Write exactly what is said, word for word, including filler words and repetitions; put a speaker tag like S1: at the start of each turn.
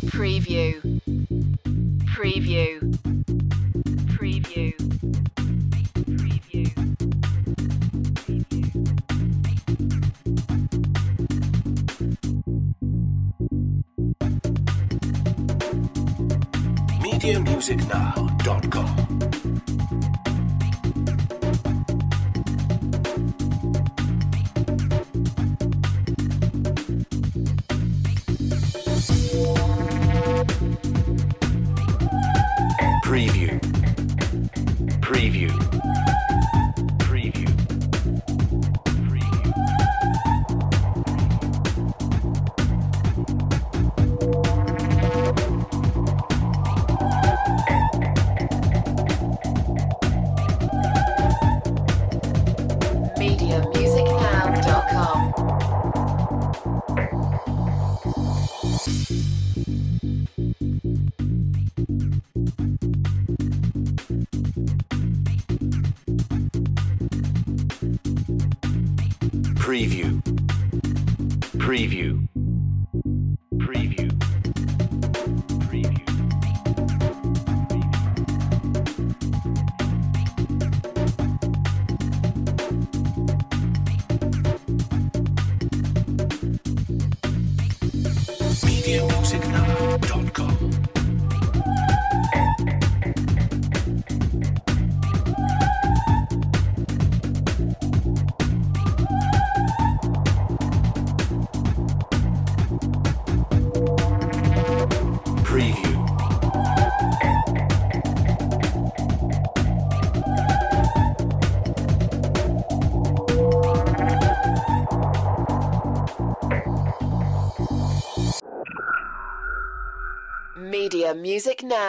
S1: Preview. Preview. Preview. Preview.
S2: media music now dot com Preview. Preview. Preview. Preview.
S1: media music now dot com.
S2: Preview. Preview. Preview. Preview. media music now dot com Preview.
S1: Media music now.